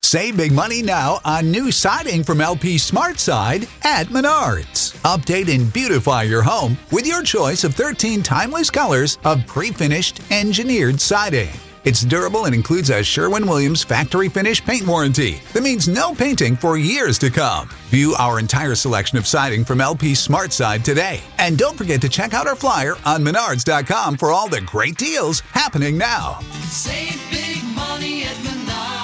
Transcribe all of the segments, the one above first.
Save big money now on new siding from LP SmartSide at Menards. Update and beautify your home with your choice of 13 timeless colors of pre-finished engineered siding. It's durable and includes a Sherwin-Williams factory finish paint warranty that means no painting for years to come. View our entire selection of siding from LP SmartSide today. And don't forget to check out our flyer on Menards.com for all the great deals happening now. Save big money at Menards.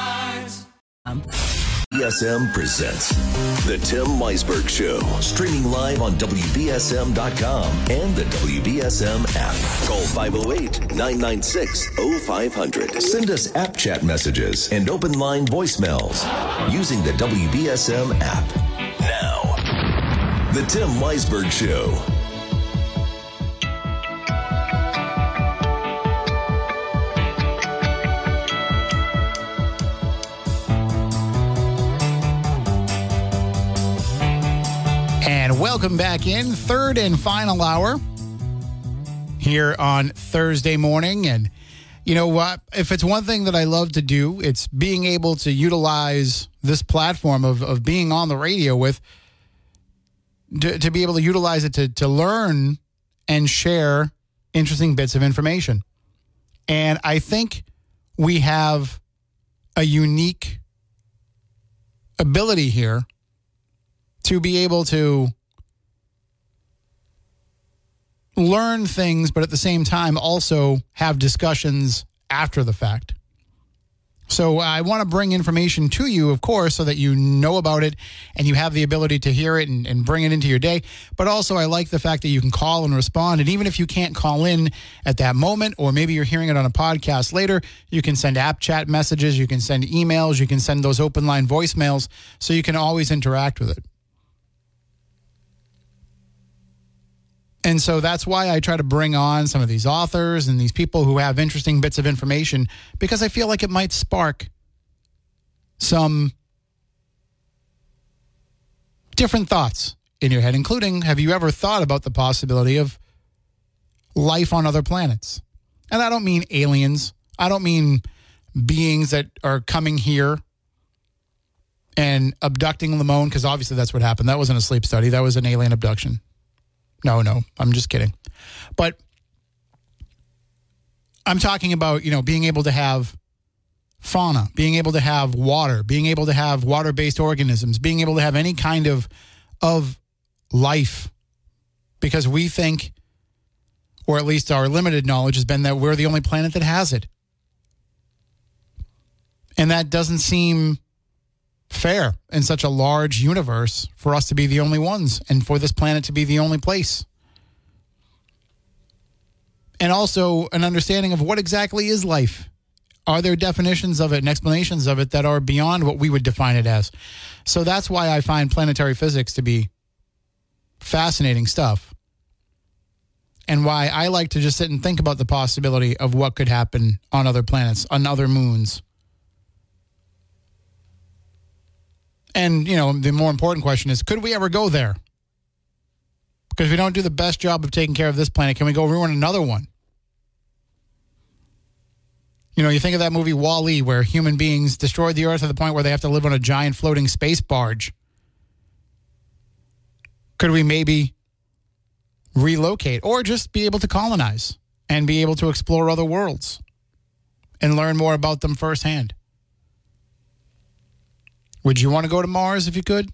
WBSM presents The Tim Weisberg Show, streaming live on WBSM.com and the WBSM app. Call 508-996-0500. Send us app chat messages and open line voicemails using the WBSM app. Now, The Tim Weisberg Show. And welcome back in, third and final hour here on Thursday morning. And you know what? If it's one thing that I love to do, it's being able to utilize this platform of being on the radio with, to be able to utilize it to learn and share interesting bits of information. And I think we have a unique ability here to be able to learn things, but at the same time also have discussions after the fact. So I want to bring information to you, of course, so that you know about it and you have the ability to hear it and bring it into your day. But also I like the fact that you can call and respond. And even if you can't call in at that moment, or maybe you're hearing it on a podcast later, you can send app chat messages, you can send emails, you can send those open line voicemails, so you can always interact with it. And so that's why I try to bring on some of these authors and these people who have interesting bits of information, because I feel like it might spark some different thoughts in your head, including, have you ever thought about the possibility of life on other planets? And I don't mean aliens. I don't mean beings that are coming here and abducting Lamone, because obviously that's what happened. That wasn't a sleep study. That was an alien abduction. No, I'm just kidding. But I'm talking about, being able to have fauna, being able to have water, being able to have water-based organisms, being able to have any kind of life, because we think, or at least our limited knowledge has been, that we're the only planet that has it. And that doesn't seem fair in such a large universe for us to be the only ones and for this planet to be the only place. And also an understanding of what exactly is life. Are there definitions of it and explanations of it that are beyond what we would define it as? So that's why I find planetary physics to be fascinating stuff, and why I like to just sit and think about the possibility of what could happen on other planets, on other moons. And, the more important question is, could we ever go there? Because if we don't do the best job of taking care of this planet, can we go ruin another one? You think of that movie Wall-E, where human beings destroyed the Earth to the point where they have to live on a giant floating space barge. Could we maybe relocate, or just be able to colonize and be able to explore other worlds and learn more about them firsthand? Would you want to go to Mars if you could?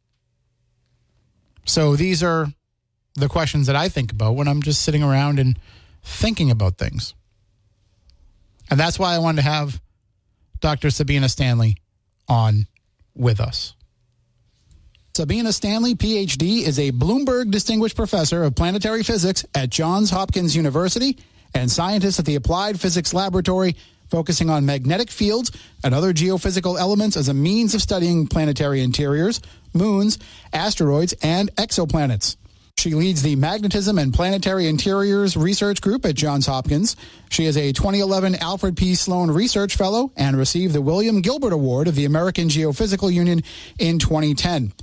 So these are the questions that I think about when I'm just sitting around and thinking about things. And that's why I wanted to have Dr. Sabina Stanley on with us. Sabina Stanley, Ph.D., is a Bloomberg Distinguished Professor of Planetary Physics at Johns Hopkins University and scientist at the Applied Physics Laboratory, focusing on magnetic fields and other geophysical elements as a means of studying planetary interiors, moons, asteroids, and exoplanets. She leads the Magnetism and Planetary Interiors Research Group at Johns Hopkins. She is a 2011 Alfred P. Sloan Research Fellow and received the William Gilbert Award of the American Geophysical Union in 2010.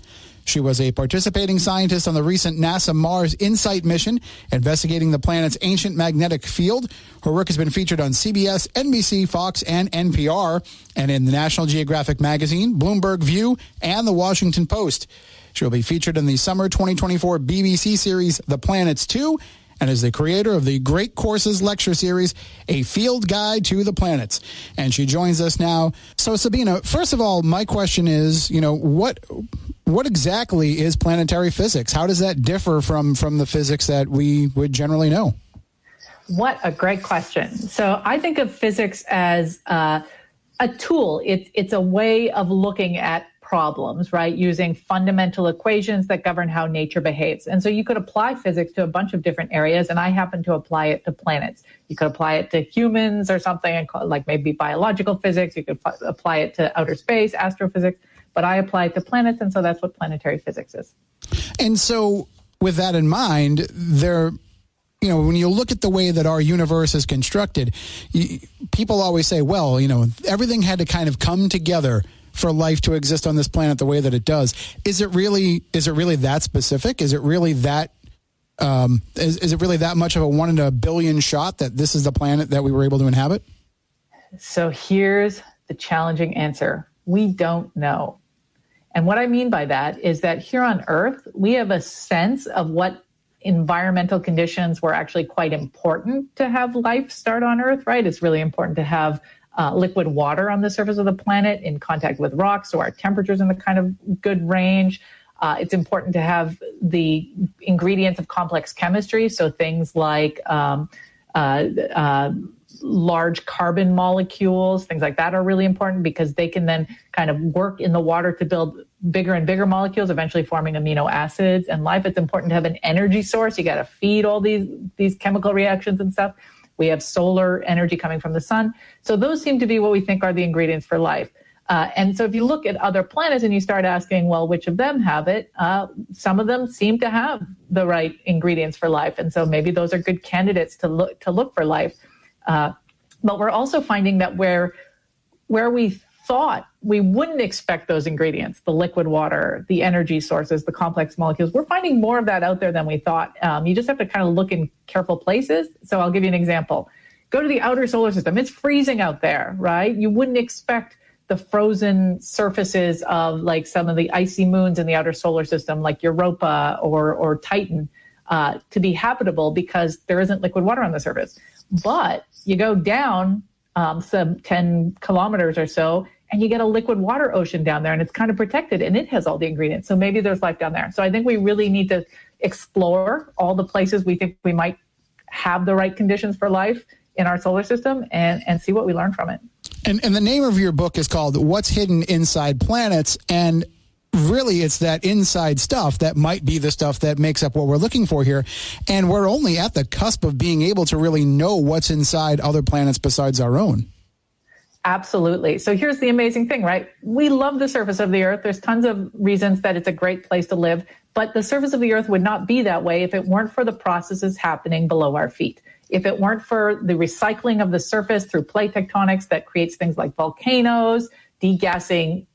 She was a participating scientist on the recent NASA Mars InSight mission, investigating the planet's ancient magnetic field. Her work has been featured on CBS, NBC, Fox, and NPR, and in the National Geographic magazine, Bloomberg View, and the Washington Post. She will be featured in the summer 2024 BBC series The Planets 2, and is the creator of the Great Courses lecture series, A Field Guide to the Planets. And she joins us now. So, Sabina, first of all, my question is, what exactly is planetary physics? How does that differ from the physics that we would generally know? What a great question. So I think of physics as a tool. It's a way of looking at problems, right? Using fundamental equations that govern how nature behaves. And so you could apply physics to a bunch of different areas, and I happen to apply it to planets. You could apply it to humans or something, like maybe biological physics. You could apply it to outer space, astrophysics, but I apply it to planets, and so that's what planetary physics is. And so with that in mind, when you look at the way that our universe is constructed, people always say, well, everything had to kind of come together for life to exist on this planet the way that it does. Is it really that specific? Is it really that is it really that much of a 1 in a billion shot that this is the planet that we were able to inhabit? So here's the challenging answer. We don't know. And what I mean by that is that here on Earth, we have a sense of what environmental conditions were actually quite important to have life start on Earth, right? It's really important to have liquid water on the surface of the planet in contact with rocks, so our temperature's in the kind of good range. It's important to have the ingredients of complex chemistry, so things like large carbon molecules, things like that are really important because they can then kind of work in the water to build bigger and bigger molecules, eventually forming amino acids and life. It's important to have an energy source. You got to feed all these chemical reactions and stuff. We have solar energy coming from the sun. So those seem to be what we think are the ingredients for life. And so if you look at other planets and you start asking, well, which of them have it? Some of them seem to have the right ingredients for life. And so maybe those are good candidates to look for life. But we're also finding that where we thought we wouldn't expect those ingredients, the liquid water, the energy sources, the complex molecules, we're finding more of that out there than we thought. You just have to kind of look in careful places. So I'll give you an example. Go to the outer solar system. It's freezing out there, right? You wouldn't expect the frozen surfaces of like some of the icy moons in the outer solar system, like Europa or Titan, to be habitable because there isn't liquid water on the surface. But you go down some 10 kilometers or so, and you get a liquid water ocean down there, and it's kind of protected, and it has all the ingredients. So maybe there's life down there. So I think we really need to explore all the places we think we might have the right conditions for life in our solar system and see what we learn from it. And the name of your book is called What's Hidden Inside Planets, and really it's that inside stuff that might be the stuff that makes up what we're looking for here. And we're only at the cusp of being able to really know what's inside other planets besides our own. Absolutely. So here's the amazing thing, right? We love the surface of the Earth. There's tons of reasons that it's a great place to live, but the surface of the Earth would not be that way if it weren't for the processes happening below our feet. If it weren't for the recycling of the surface through plate tectonics that creates things like volcanoes, degassing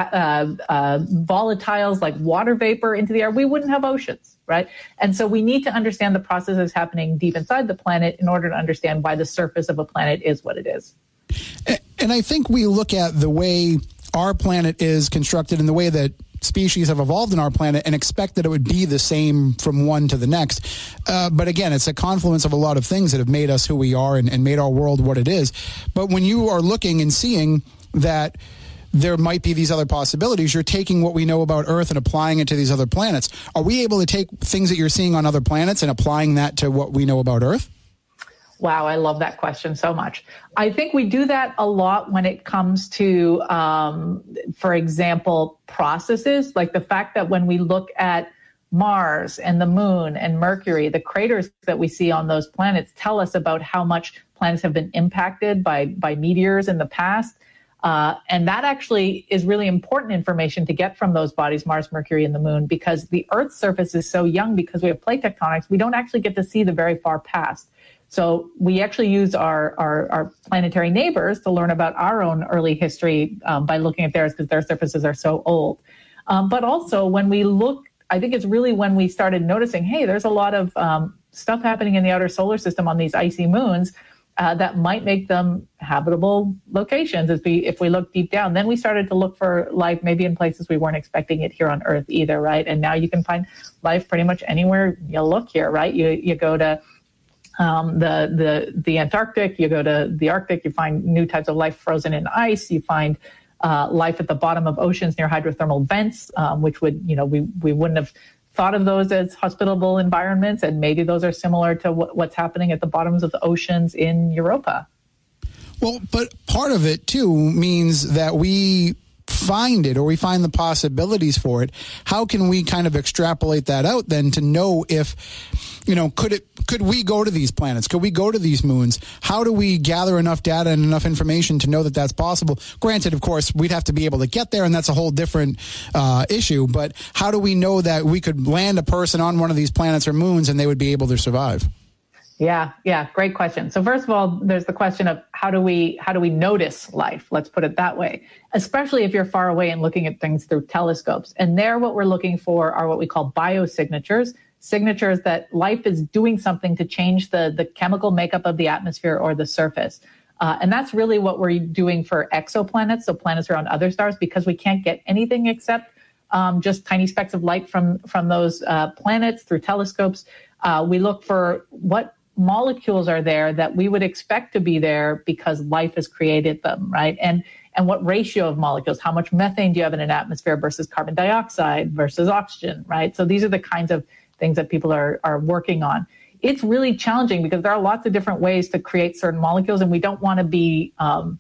volatiles like water vapor into the air, we wouldn't have oceans, right? And so we need to understand the processes happening deep inside the planet in order to understand why the surface of a planet is what it is. And I think we look at the way our planet is constructed and the way that species have evolved in our planet and expect that it would be the same from one to the next. But again, it's a confluence of a lot of things that have made us who we are and made our world what it is. But when you are looking and seeing that there might be these other possibilities, you're taking what we know about Earth and applying it to these other planets. Are we able to take things that you're seeing on other planets and applying that to what we know about Earth? Wow, I love that question so much. I think we do that a lot when it comes to, for example, processes, like the fact that when we look at Mars and the Moon and Mercury, the craters that we see on those planets tell us about how much planets have been impacted by meteors in the past. And that actually is really important information to get from those bodies, Mars, Mercury, and the Moon, because the Earth's surface is so young because we have plate tectonics, we don't actually get to see the very far past. So we actually use our planetary neighbors to learn about our own early history by looking at theirs because their surfaces are so old. But also when we look, I think it's really when we started noticing, hey, there's a lot of stuff happening in the outer solar system on these icy moons that might make them habitable locations. If we look deep down, then we started to look for life maybe in places we weren't expecting it here on Earth either, right? And now you can find life pretty much anywhere you look here, right? You go to the Antarctic, you go to the Arctic, you find new types of life frozen in ice, you find life at the bottom of oceans near hydrothermal vents, which would, we wouldn't have thought of those as hospitable environments, and maybe those are similar to what's happening at the bottoms of the oceans in Europa. Well, but part of it, too, means that we find it or we find the possibilities for it. How can we kind of extrapolate that out then to know if, could we go to these planets? Could we go to these moons? How do we gather enough data and enough information to know that that's possible? Granted, of course, we'd have to be able to get there, and that's a whole different issue. But how do we know that we could land a person on one of these planets or moons and they would be able to survive? Yeah, great question. So first of all, there's the question of how do we notice life? Let's put it that way, especially if you're far away and looking at things through telescopes. And there, what we're looking for are what we call biosignatures, signatures that life is doing something to change the chemical makeup of the atmosphere or the surface. And that's really what we're doing for exoplanets, so planets around other stars, because we can't get anything except just tiny specks of light from those planets through telescopes. We look for what molecules are there that we would expect to be there because life has created them, right? And what ratio of molecules, how much methane do you have in an atmosphere versus carbon dioxide versus oxygen, right? So these are the kinds of things that people are working on. It's really challenging because there are lots of different ways to create certain molecules, and we don't want to be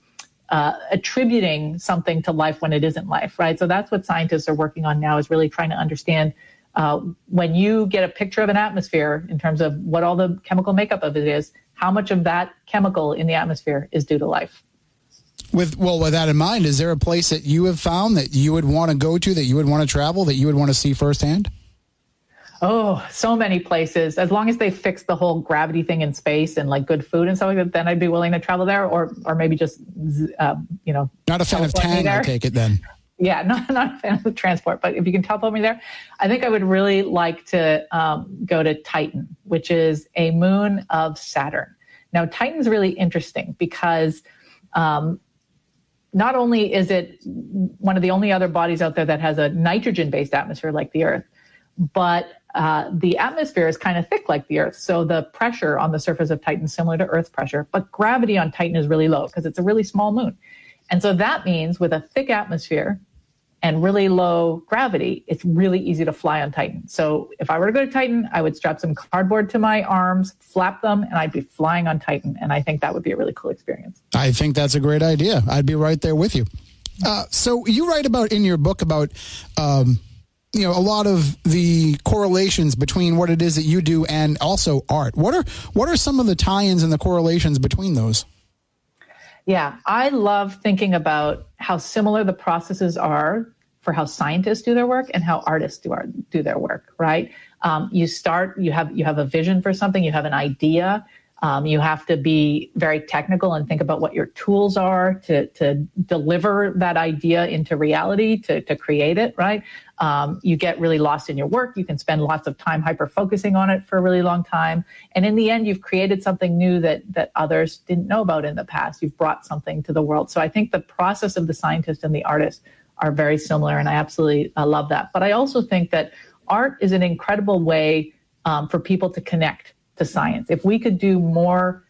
attributing something to life when it isn't life, right? So that's what scientists are working on now, is really trying to understand when you get a picture of an atmosphere in terms of what all the chemical makeup of it is, how much of that chemical in the atmosphere is due to life. With that in mind, is there a place that you have found that you would want to go to, that you would want to travel, that you would want to see firsthand? Oh, so many places. As long as they fix the whole gravity thing in space and like good food and stuff like that, then I'd be willing to travel there, or maybe just, Not a fan of Tang, I take it then. Yeah, not a fan of the transport, but if you can teleport me there, I think I would really like to go to Titan, which is a moon of Saturn. Now, Titan's really interesting because not only is it one of the only other bodies out there that has a nitrogen-based atmosphere like the Earth, but the atmosphere is kind of thick like the Earth. So the pressure on the surface of Titan is similar to Earth's pressure, but gravity on Titan is really low because it's a really small moon. And so that means with a thick atmosphere and really low gravity, it's really easy to fly on Titan. So if I were to go to Titan, I would strap some cardboard to my arms, flap them, and I'd be flying on Titan. And I think that would be a really cool experience. I think that's a great idea. I'd be right there with you. So you write about in your book about, a lot of the correlations between what it is that you do and also art. What are some of the tie-ins and the correlations between those? Yeah, I love thinking about how similar the processes are for how scientists do their work and how artists do their work, right? You have a vision for something, you have an idea, you have to be very technical and think about what your tools are to deliver that idea into reality, to create it, right? You get really lost in your work. You can spend lots of time hyper-focusing on it for a really long time. And in the end, you've created something new that others didn't know about in the past. You've brought something to the world. So I think the process of the scientist and the artist are very similar, and I absolutely love that. But I also think that art is an incredible way for people to connect to science. If we could do more,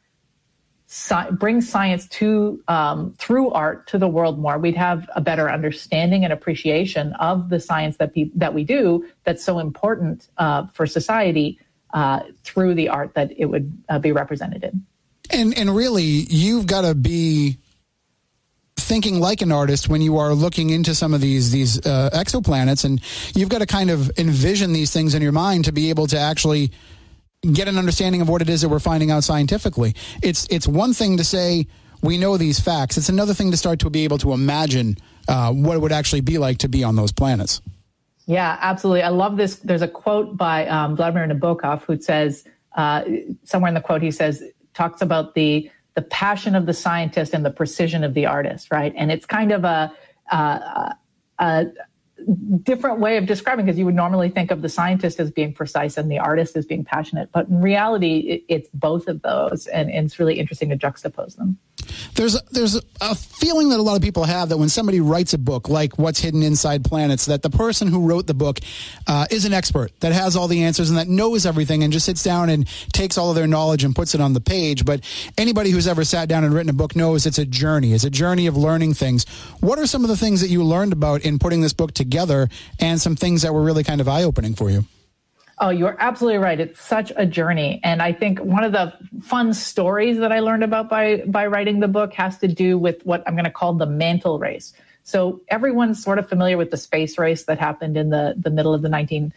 bring science to through art to the world more, we'd have a better understanding and appreciation of the science that we do that's so important for society through the art that it would be represented in. And really, you've got to be thinking like an artist when you are looking into some of these exoplanets, and you've got to kind of envision these things in your mind to be able to actually get an understanding of what it is that we're finding out scientifically. It's one thing to say we know these facts. It's another thing to start to be able to imagine what it would actually be like to be on those planets. Yeah, absolutely. I love this. There's a quote by Vladimir Nabokov who says, somewhere in the quote, he says, talks about the passion of the scientist and the precision of the artist, right? And it's kind of different way of describing, because you would normally think of the scientist as being precise and the artist as being passionate. But in reality, it's both of those. And it's really interesting to juxtapose them. There's a feeling that a lot of people have that when somebody writes a book like What's Hidden Inside Planets, that the person who wrote the book is an expert that has all the answers and that knows everything and just sits down and takes all of their knowledge and puts it on the page. But anybody who's ever sat down and written a book knows it's a journey. It's a journey of learning things. What are some of the things that you learned about in putting this book together, and some things that were really kind of eye-opening for you? Oh, you're absolutely right. It's such a journey. And I think one of the fun stories that I learned about by writing the book has to do with what I'm going to call the mantle race. So everyone's sort of familiar with the space race that happened in the middle of the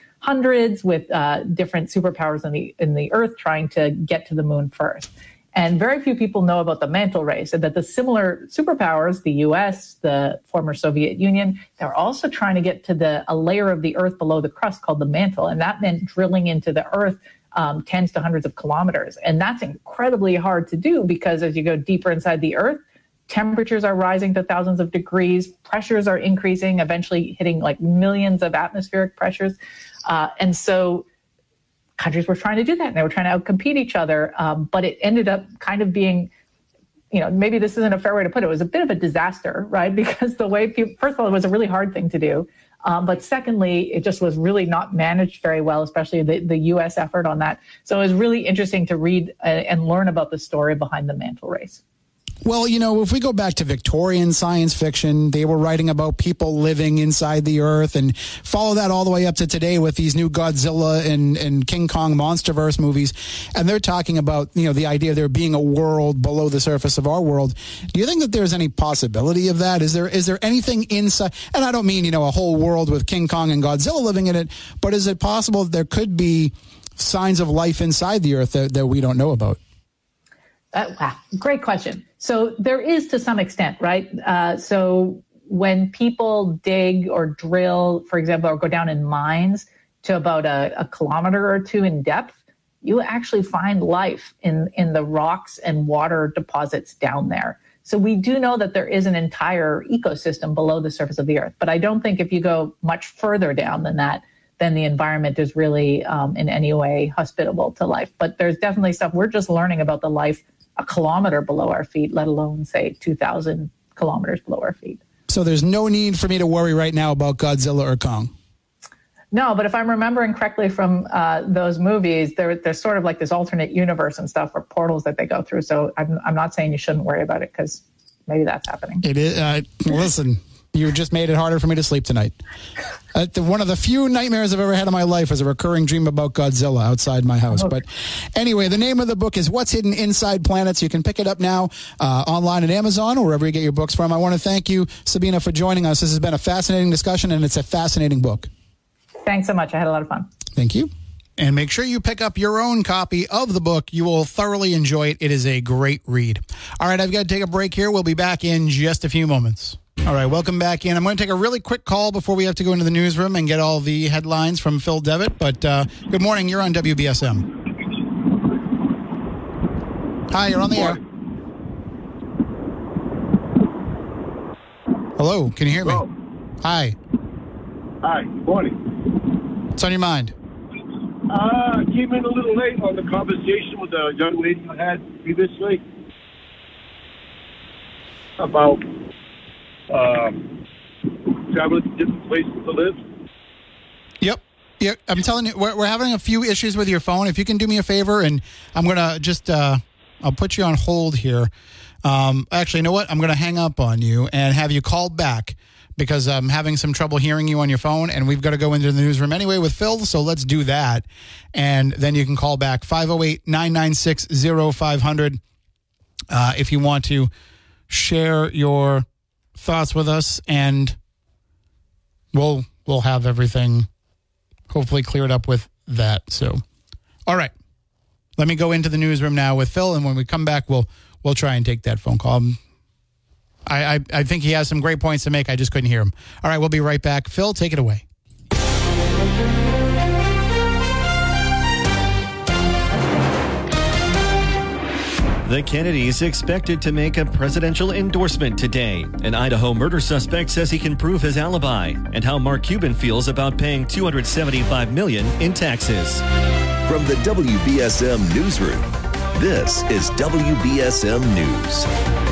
1900s with different superpowers in the Earth trying to get to the moon first. And very few people know about the mantle race, and that the similar superpowers, the US, the former Soviet Union, they're also trying to get to a layer of the Earth below the crust called the mantle. And that meant drilling into the Earth tens to hundreds of kilometers. And that's incredibly hard to do, because as you go deeper inside the Earth, temperatures are rising to thousands of degrees, pressures are increasing, eventually hitting like millions of atmospheric pressures. And so countries were trying to do that, and they were trying to outcompete each other. But it ended up kind of being, maybe this isn't a fair way to put it. It was a bit of a disaster, right? Because the way first of all, it was a really hard thing to do. But secondly, it just was really not managed very well, especially the U.S. effort on that. So it was really interesting to read and learn about the story behind the mantle race. Well, if we go back to Victorian science fiction, they were writing about people living inside the Earth, and follow that all the way up to today with these new Godzilla and King Kong MonsterVerse movies. And they're talking about, the idea of there being a world below the surface of our world. Do you think that there's any possibility of that? Is there anything inside? And I don't mean, a whole world with King Kong and Godzilla living in it, but is it possible that there could be signs of life inside the Earth that we don't know about? Wow, great question. So there is, to some extent, right? So when people dig or drill, for example, or go down in mines to about a kilometer or two in depth, you actually find life in the rocks and water deposits down there. So we do know that there is an entire ecosystem below the surface of the Earth. But I don't think if you go much further down than that, then the environment is really in any way hospitable to life. But there's definitely stuff we're just learning about the life a kilometer below our feet, let alone, say, 2,000 kilometers below our feet. So there's no need for me to worry right now about Godzilla or Kong? No, but if I'm remembering correctly from those movies, there's sort of like this alternate universe and stuff, or portals that they go through. So I'm not saying you shouldn't worry about it, because maybe that's happening. It is. Listen, you just made it harder for me to sleep tonight. One of the few nightmares I've ever had in my life was a recurring dream about Godzilla outside my house. Okay. But anyway, the name of the book is What's Hidden Inside Planets. You can pick it up now online at Amazon or wherever you get your books from. I want to thank you, Sabina, for joining us. This has been a fascinating discussion, and it's a fascinating book. Thanks so much. I had a lot of fun. Thank you. And make sure you pick up your own copy of the book. You will thoroughly enjoy it. It is a great read. All right, I've got to take a break here. We'll be back in just a few moments. All right, welcome back in. I'm going to take a really quick call before we have to go into the newsroom and get all the headlines from Phil Devitt. But good morning. You're on WBSM. Hi, you're on the air. Hello, can you hear me? Hello. Hi. Hi, good morning. What's on your mind? I came in a little late on the conversation with the young lady you had previously about traveling to different places to live. Yep. Yeah, I'm telling you, we're having a few issues with your phone. If you can do me a favor, and I'm going to just, I'll put you on hold here. Actually, you know what? I'm going to hang up on you and have you called back, because I'm having some trouble hearing you on your phone, and we've got to go into the newsroom anyway with Phil, so let's do that. And then you can call back 508-996-0500 if you want to share your thoughts with us, and we'll have everything hopefully cleared up with that. So, all right, let me go into the newsroom now with Phil, and when we come back, we'll try and take that phone call. I think he has some great points to make. I just couldn't hear him. All right, we'll be right back. Phil, take it away. The Kennedys expected to make a presidential endorsement today. An Idaho murder suspect says he can prove his alibi, and how Mark Cuban feels about paying $275 million in taxes. From the WBSM Newsroom, this is WBSM News.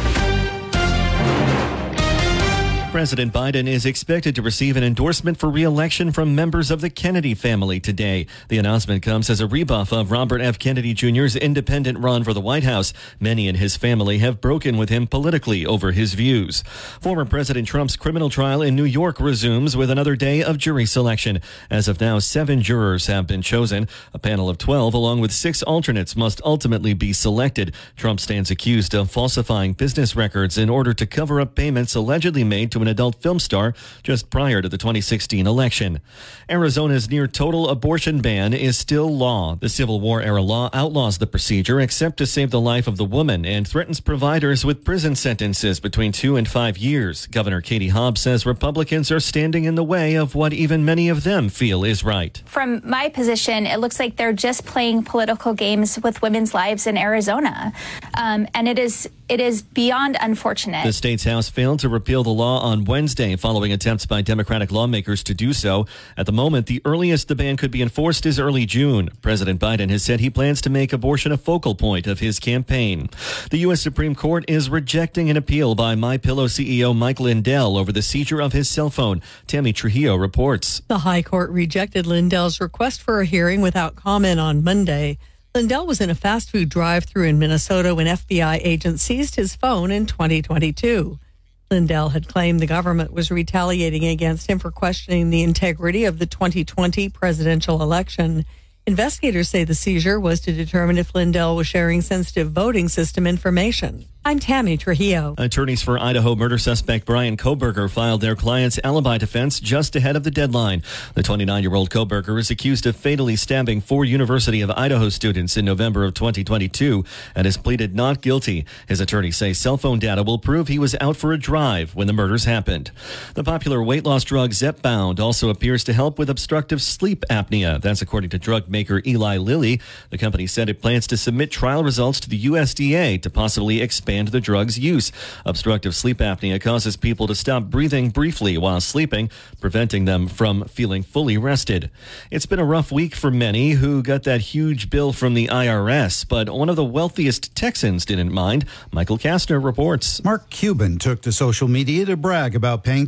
President Biden is expected to receive an endorsement for re-election from members of the Kennedy family today. The announcement comes as a rebuff of Robert F. Kennedy Jr.'s independent run for the White House. Many in his family have broken with him politically over his views. Former President Trump's criminal trial in New York resumes with another day of jury selection. As of now, 7 jurors have been chosen. A panel of 12, along with 6 alternates, must ultimately be selected. Trump stands accused of falsifying business records in order to cover up payments allegedly made to an adult film star just prior to the 2016 election. Arizona's near total abortion ban is still law. The Civil War-era law outlaws the procedure except to save the life of the woman and threatens providers with prison sentences between 2 and 5 years. Governor Katie Hobbs says Republicans are standing in the way of what even many of them feel is right. From my position, it looks like they're just playing political games with women's lives in Arizona. And it is beyond unfortunate. The state's House failed to repeal the law on Wednesday following attempts by Democratic lawmakers to do so. At the moment, the earliest the ban could be enforced is early June. President Biden has said he plans to make abortion a focal point of his campaign. The U.S. Supreme Court is rejecting an appeal by MyPillow CEO Mike Lindell over the seizure of his cell phone. Tammy Trujillo reports. The High Court rejected Lindell's request for a hearing without comment on Monday. Lindell was in a fast food drive-thru in Minnesota when FBI agents seized his phone in 2022. Lindell had claimed the government was retaliating against him for questioning the integrity of the 2020 presidential election. Investigators say the seizure was to determine if Lindell was sharing sensitive voting system information. I'm Tammy Trujillo. Attorneys for Idaho murder suspect Brian Kohberger filed their client's alibi defense just ahead of the deadline. The 29-year-old Kohberger is accused of fatally stabbing 4 University of Idaho students in November of 2022 and has pleaded not guilty. His attorneys say cell phone data will prove he was out for a drive when the murders happened. The popular weight loss drug Zepbound also appears to help with obstructive sleep apnea. That's according to drug maker Eli Lilly. The company said it plans to submit trial results to the USDA to possibly expand the drug's use. Obstructive sleep apnea causes people to stop breathing briefly while sleeping, preventing them from feeling fully rested. It's been a rough week for many who got that huge bill from the IRS, but one of the wealthiest Texans didn't mind. Michael Kastner reports. Mark Cuban took to social media to brag about paying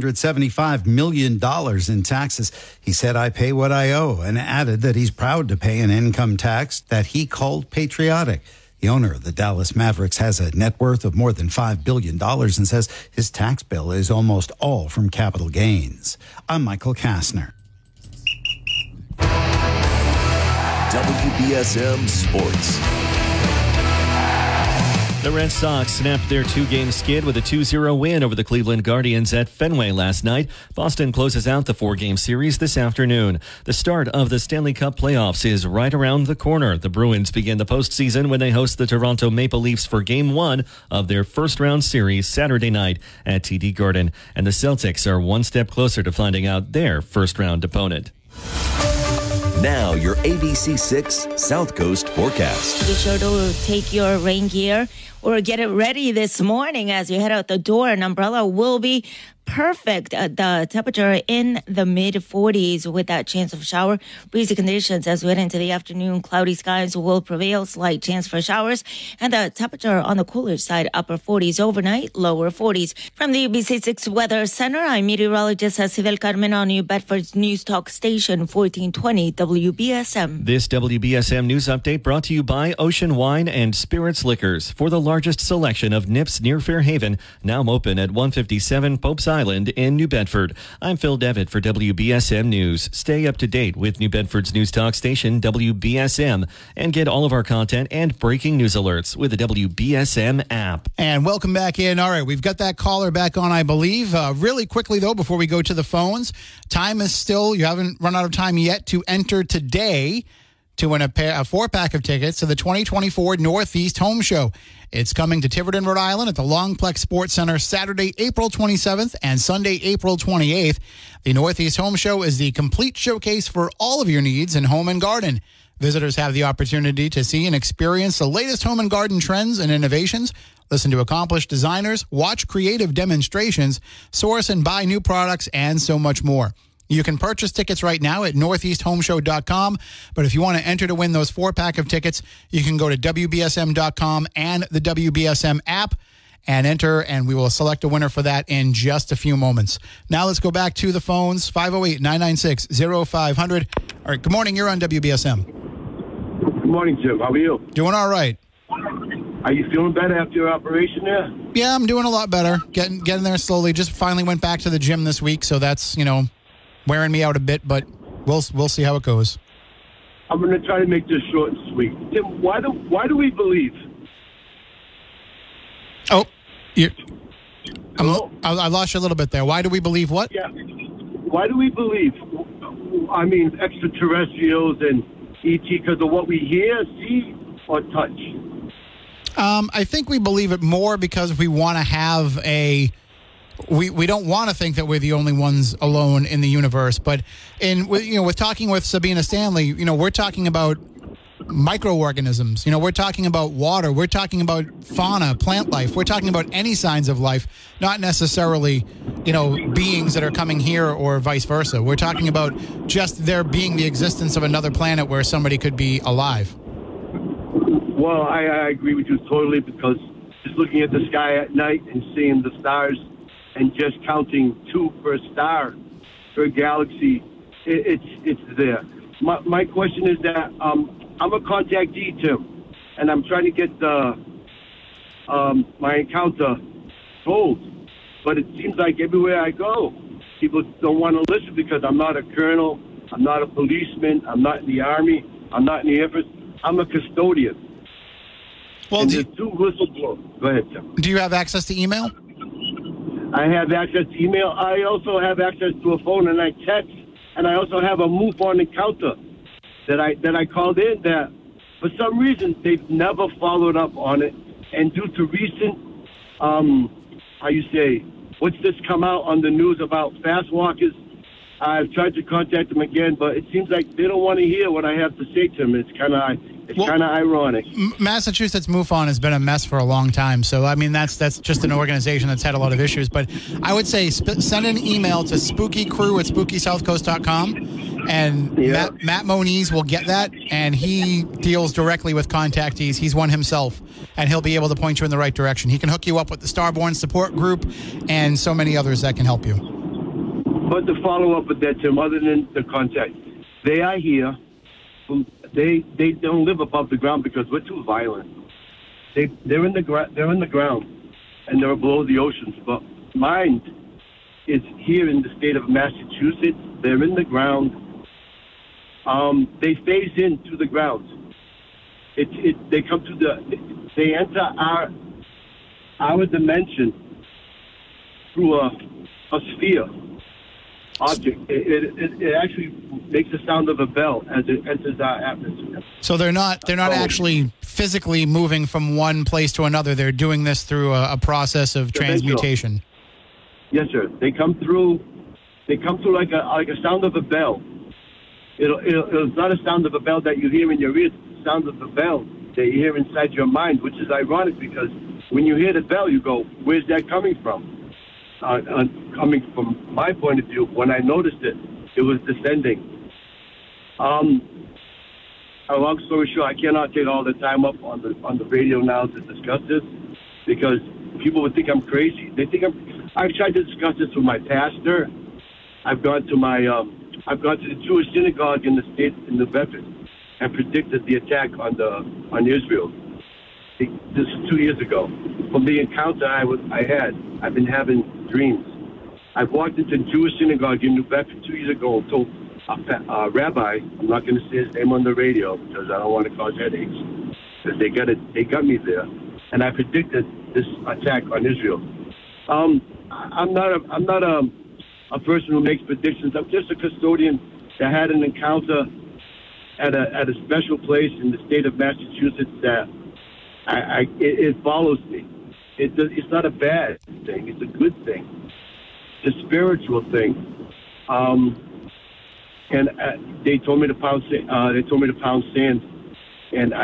$275 million in taxes. He said, "I pay what I owe," and added that he's proud to pay an income tax that he called patriotic. The owner of the Dallas Mavericks has a net worth of more than $5 billion and says his tax bill is almost all from capital gains. I'm Michael Kastner. WBSM Sports. The Red Sox snapped their 2-game skid with a 2-0 win over the Cleveland Guardians at Fenway last night. Boston closes out the 4-game series this afternoon. The start of the Stanley Cup playoffs is right around the corner. The Bruins begin the postseason when they host the Toronto Maple Leafs for Game 1 of their first-round series Saturday night at TD Garden. And the Celtics are one step closer to finding out their first-round opponent. Now, your ABC6 South Coast forecast. Be sure to take your rain gear or get it ready this morning as you head out the door. An umbrella will be perfect. The temperature in the mid-40s with that chance of shower. Breezy conditions as we head into the afternoon. Cloudy skies will prevail. Slight chance for showers. And the temperature on the cooler side, upper 40s overnight, lower 40s. From the ABC6 Weather Center, I'm meteorologist Cecil Carmen on New Bedford's News Talk Station 1420 WBSM. This WBSM News Update brought to you by Ocean Wine and Spirits Liquors. For the largest selection of nips near Fairhaven, now open at 157 Pope's Island in New Bedford. I'm Phil Devitt for WBSM News. Stay up to date with New Bedford's news talk station, WBSM, and get all of our content and breaking news alerts with the WBSM app. And welcome back in. All right, we've got that caller back on, I believe. Really quickly, though, before we go to the phones, time is still, you haven't run out of time yet to enter today to win a 4-pack of tickets to the 2024 Northeast Home Show. It's coming to Tiverton, Rhode Island at the Longplex Sports Center Saturday, April 27th and Sunday, April 28th. The Northeast Home Show is the complete showcase for all of your needs in home and garden. Visitors have the opportunity to see and experience the latest home and garden trends and innovations, listen to accomplished designers, watch creative demonstrations, source and buy new products, and so much more. You can purchase tickets right now at northeasthomeshow.com, but if you want to enter to win those 4-pack of tickets, you can go to WBSM.com and the WBSM app and enter, and we will select a winner for that in just a few moments. Now let's go back to the phones, 508-996-0500. All right, good morning. You're on WBSM. Good morning, Jim. How are you? Doing all right. Are you feeling better after your operation there? Yeah, I'm doing a lot better. Getting there slowly. Just finally went back to the gym this week, so that's, wearing me out a bit, but we'll see how it goes. I'm going to try to make this short and sweet. Tim, why do we believe? Oh, I lost you a little bit there. Why do we believe what? Yeah. Why do we believe? I mean, extraterrestrials and ET because of what we hear, see, or touch? I think we believe it more because we want to have we don't want to think that we're the only ones alone in the universe. But with talking with Sabina Stanley, we're talking about microorganisms. We're talking about water. We're talking about fauna, plant life. We're talking about any signs of life, not necessarily, beings that are coming here or vice versa. We're talking about just there being the existence of another planet where somebody could be alive. Well, I agree with you totally because just looking at the sky at night and seeing the stars and just counting 2 per star per galaxy, it's there. My question is that I'm a contactee, Tim, and I'm trying to get my encounter told. But it seems like everywhere I go, people don't want to listen because I'm not a colonel, I'm not a policeman, I'm not in the Army, I'm not in the Air Force. I'm a custodian. Well, there's 2 whistleblowers. Go ahead, Tim. Do you have access to email? I have access to email. I also have access to a phone, and I text. And I also have a MUFON encounter that I called in that for some reason they've never followed up on it. And due to recent, what's this come out on the news about fast walkers, I've tried to contact them again, but it seems like they don't want to hear what I have to say to them. It's kind of ironic. Massachusetts MUFON has been a mess for a long time. So, I mean, that's just an organization that's had a lot of issues. But I would say send an email to spookycrew@spookysouthcoast.com, and Matt Moniz will get that, and he deals directly with contactees. He's one himself, and he'll be able to point you in the right direction. He can hook you up with the Starborn Support Group and so many others that can help you. But to follow up with that, Tim, other than the contact, they are here. They don't live above the ground because we're too violent. They're in the ground, and they're below the oceans. But mine is here in the state of Massachusetts. They're in the ground. They phase into the ground. They come to they enter our dimension through a sphere. Object. It actually makes the sound of a bell as it enters our atmosphere. So they're not actually physically moving from one place to another. They're doing this through a process of transmutation. Yes, sir. They come through like a sound of a bell. It's not a sound of a bell that you hear in your ears. It's the sound of a bell that you hear inside your mind, which is ironic because when you hear the bell, you go, "Where's that coming from?" Coming from my point of view, when I noticed it, it was descending. A long story short, I cannot take all the time up on the radio now to discuss this because people would think I'm crazy. They think I've tried to discuss this with my pastor. I've gone to the Jewish synagogue in the state in New Bedford and predicted the attack on Israel. This is 2 years ago. From the encounter I had, I've been having dreams. I walked into a Jewish synagogue in New Bedford 2 years ago and told a rabbi, I'm not going to say his name on the radio because I don't want to cause headaches, because they got me there, and I predicted this attack on Israel. I'm not a person who makes predictions. I'm just a custodian that had an encounter at a special place in the state of Massachusetts that it follows me. It's not a bad thing. It's a good thing. It's a spiritual thing. and they told me to pound. They told me to pound sand, and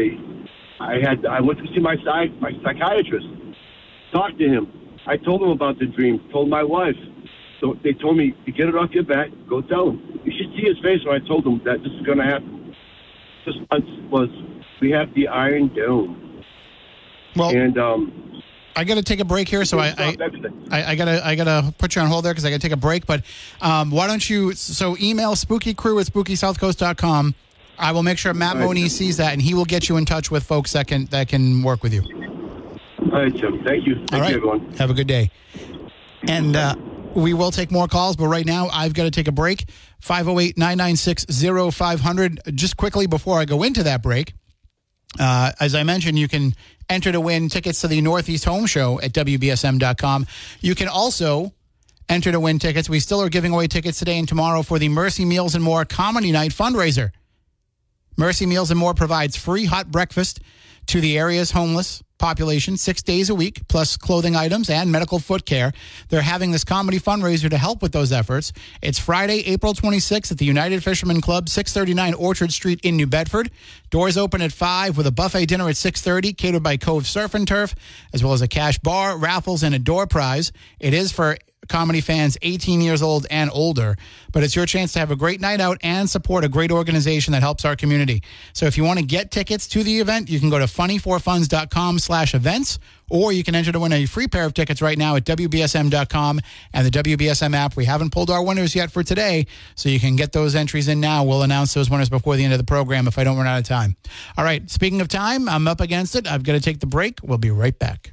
I went to see my psychiatrist. Talked to him. I told him about the dream. Told my wife. So they told me to get it off your back. Go tell him. You should see his face when I told him that this is going to happen. This was we have the Iron Dome. Well, and I got to take a break here, so I gotta put you on hold there because I got to take a break. But why don't you email spookycrew@spookysouthcoast.com. I will make sure Matt Moniz sees that, and he will get you in touch with folks that can work with you. All right, Tim. Thank you. Thank you, everyone. Have a good day. And we will take more calls, but right now I've got to take a break. 508-996-0500. Just quickly before I go into that break, as I mentioned, you can enter to win tickets to the Northeast Home Show at WBSM.com. You can also enter to win tickets. We still are giving away tickets today and tomorrow for the Mercy Meals and More Comedy Night fundraiser. Mercy Meals and More provides free hot breakfast to the area's homeless population 6 days a week, plus clothing items and medical foot care. They're having this comedy fundraiser to help with those efforts. It's Friday, April 26th at the United Fisherman Club, 639 Orchard Street in New Bedford. Doors open at 5 with a buffet dinner at 6:30, catered by Cove Surf and Turf, as well as a cash bar, raffles, and a door prize. It is for comedy fans 18 years old and older, but it's your chance to have a great night out and support a great organization that helps our community. So if you want to get tickets to the event, you can go to funny4funds.com/events, or you can enter to win a free pair of tickets right now at WBSM.com and the WBSM app. We haven't pulled our winners yet for today, so you can get those entries in now. We'll announce those winners before the end of the program if I don't run out of time. All right, speaking of time, I'm up against it. I've got to take the break. We'll be right back.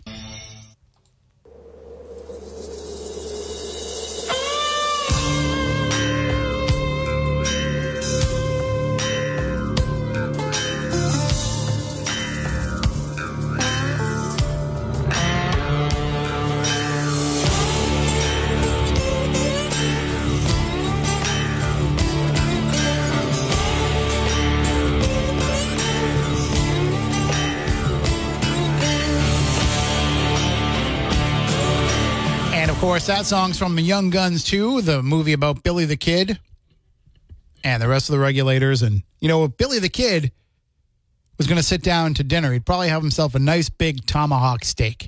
Of course, that song's from the Young Guns 2, the movie about Billy the Kid and the rest of the regulators. And, you know, if Billy the Kid was going to sit down to dinner, he'd probably have himself a nice big tomahawk steak.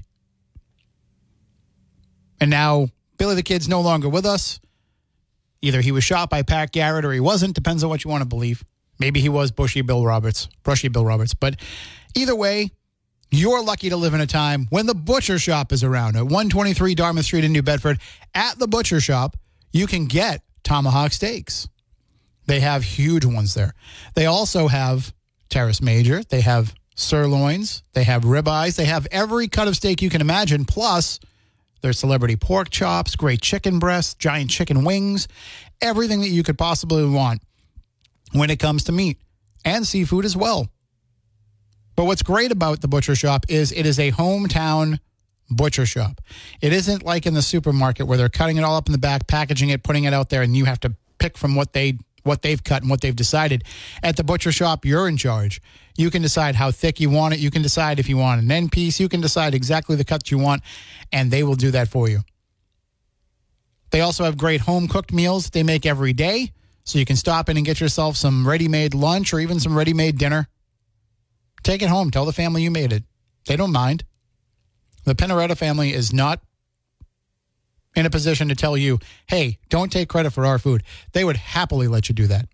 And now Billy the Kid's no longer with us. Either he was shot by Pat Garrett or he wasn't. Depends on what you want to believe. Maybe he was Brushy Bill Roberts. But either way, you're lucky to live in a time when the Butcher Shop is around. At 123 Dartmouth Street in New Bedford, at the Butcher Shop, you can get tomahawk steaks. They have huge ones there. They also have Terrace Major. They have sirloins. They have ribeyes. They have every cut of steak you can imagine, plus their celebrity pork chops, great chicken breasts, giant chicken wings, everything that you could possibly want when it comes to meat and seafood as well. But what's great about the Butcher Shop is it is a hometown butcher shop. It isn't like in the supermarket where they're cutting it all up in the back, packaging it, putting it out there, and you have to pick from what they've cut and what they've decided. At the Butcher Shop, you're in charge. You can decide how thick you want it. You can decide if you want an end piece. You can decide exactly the cut you want, and they will do that for you. They also have great home-cooked meals that they make every day, so you can stop in and get yourself some ready-made lunch or even some ready-made dinner. Take it home. Tell the family you made it. They don't mind. The Penaretta family is not in a position to tell you, hey, don't take credit for our food. They would happily let you do that.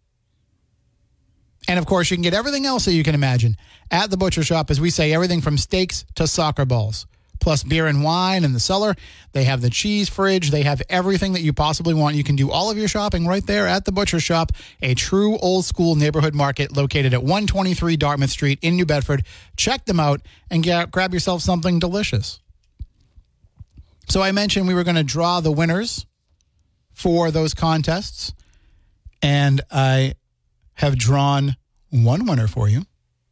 And, of course, you can get everything else that you can imagine at the Butcher Shop. As we say, everything from steaks to soccer balls, plus beer and wine in the cellar. They have the cheese fridge. They have everything that you possibly want. You can do all of your shopping right there at the Butcher Shop, a true old-school neighborhood market located at 123 Dartmouth Street in New Bedford. Check them out and grab yourself something delicious. So I mentioned we were going to draw the winners for those contests, and I have drawn one winner for you.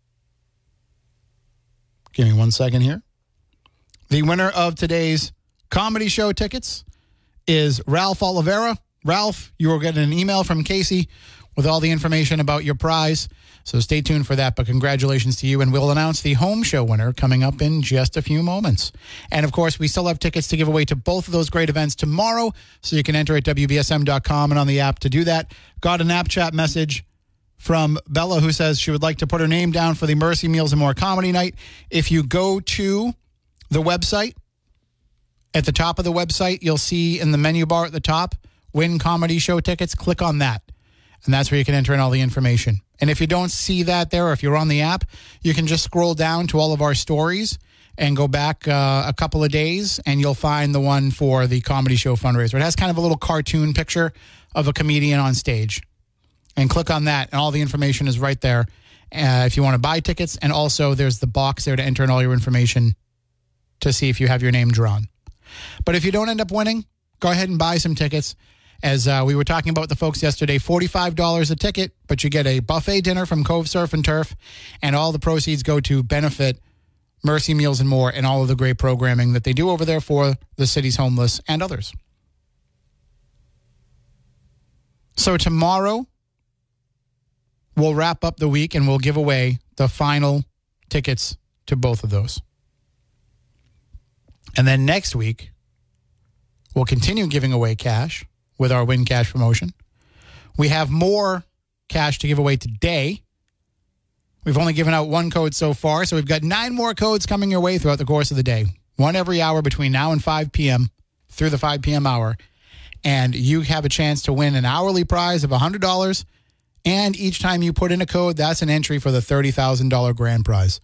Give me 1 second here. The winner of today's comedy show tickets is Ralph Oliveira. Ralph, you will get an email from Casey with all the information about your prize. So stay tuned for that, but congratulations to you. And we'll announce the home show winner coming up in just a few moments. And of course, we still have tickets to give away to both of those great events tomorrow. So you can enter at WBSM.com and on the app to do that. Got an app chat message from Bella who says she would like to put her name down for the Mercy Meals and More Comedy Night. If you go to the website, at the top of the website, you'll see in the menu bar at the top, win comedy show tickets. Click on that. And that's where you can enter in all the information. And if you don't see that there, or if you're on the app, you can just scroll down to all of our stories and go back a couple of days, and you'll find the one for the comedy show fundraiser. It has kind of a little cartoon picture of a comedian on stage. And click on that, and all the information is right there if you want to buy tickets. And also, there's the box there to enter in all your information to see if you have your name drawn. But if you don't end up winning, go ahead and buy some tickets. As we were talking about with the folks yesterday, $45 a ticket, but you get a buffet dinner from Cove Surf and Turf, and all the proceeds go to benefit Mercy Meals and More and all of the great programming that they do over there for the city's homeless and others. So tomorrow, we'll wrap up the week and we'll give away the final tickets to both of those. And then next week, we'll continue giving away cash with our Win Cash promotion. We have more cash to give away today. We've only given out one code so far, so we've got 9 more codes coming your way throughout the course of the day. One every hour between now and 5 p.m. through the 5 p.m. hour. And you have a chance to win an hourly prize of $100. And each time you put in a code, that's an entry for the $30,000 grand prize.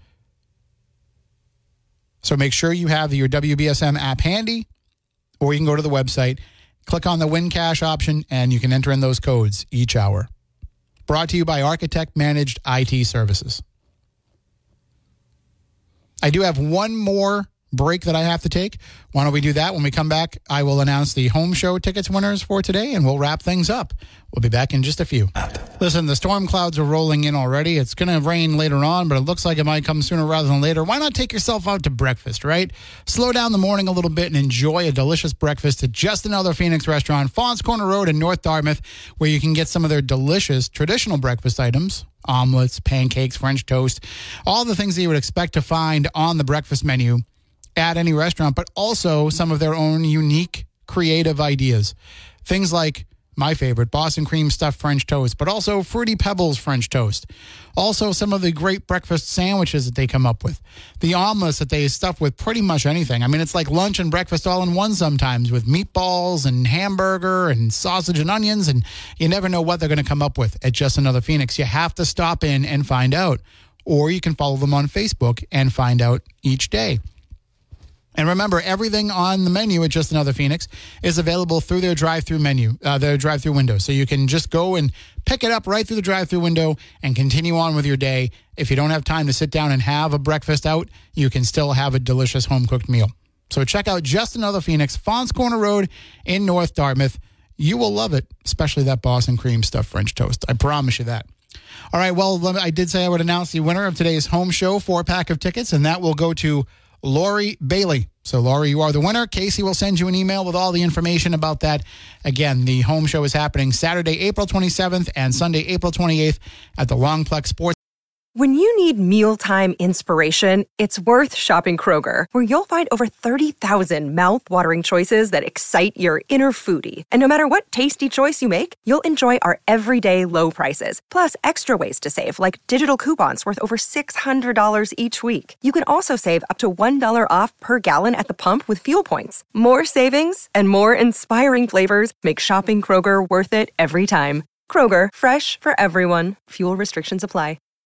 So make sure you have your WBSM app handy, or you can go to the website, click on the Win Cash option, and you can enter in those codes each hour. Brought to you by Architect Managed IT Services. I do have one more break that I have to take. Why don't we do that? When we come back, I will announce the home show tickets winners for today, and we'll wrap things up. We'll be back in just a few. Listen, the storm clouds are rolling in already. It's going to rain later on, but it looks like it might come sooner rather than later. Why not take yourself out to breakfast, right? Slow down the morning a little bit and enjoy a delicious breakfast at Just Another Phoenix restaurant, Fawns Corner Road in North Dartmouth, where you can get some of their delicious traditional breakfast items, omelets, pancakes, French toast, all the things that you would expect to find on the breakfast menu at any restaurant, but also some of their own unique, creative ideas. Things like my favorite, Boston cream stuffed French toast, but also Fruity Pebbles French toast. Also, some of the great breakfast sandwiches that they come up with. The omelets that they stuff with pretty much anything. I mean, it's like lunch and breakfast all in one sometimes, with meatballs and hamburger and sausage and onions, and you never know what they're going to come up with at Just Another Phoenix. You have to stop in and find out, or you can follow them on Facebook and find out each day. And remember, everything on the menu at Just Another Phoenix is available through their drive-through menu, their drive-through window. So you can just go and pick it up right through the drive-through window and continue on with your day. If you don't have time to sit down and have a breakfast out, you can still have a delicious home-cooked meal. So check out Just Another Phoenix, Fawns Corner Road in North Dartmouth. You will love it, especially that Boston cream stuffed French toast. I promise you that. All right, well, I did say I would announce the winner of today's home show 4-pack of tickets, and that will go to Lori Bailey. So, Lori, you are the winner. Casey will send you an email with all the information about that. Again, the home show is happening Saturday, April 27th and Sunday, April 28th at the Longplex Sports. When you need mealtime inspiration, it's worth shopping Kroger, where you'll find over 30,000 mouth-watering choices that excite your inner foodie. And no matter what tasty choice you make, you'll enjoy our everyday low prices, plus extra ways to save, like digital coupons worth over $600 each week. You can also save up to $1 off per gallon at the pump with fuel points. More savings and more inspiring flavors make shopping Kroger worth it every time. Kroger, fresh for everyone. Fuel restrictions apply.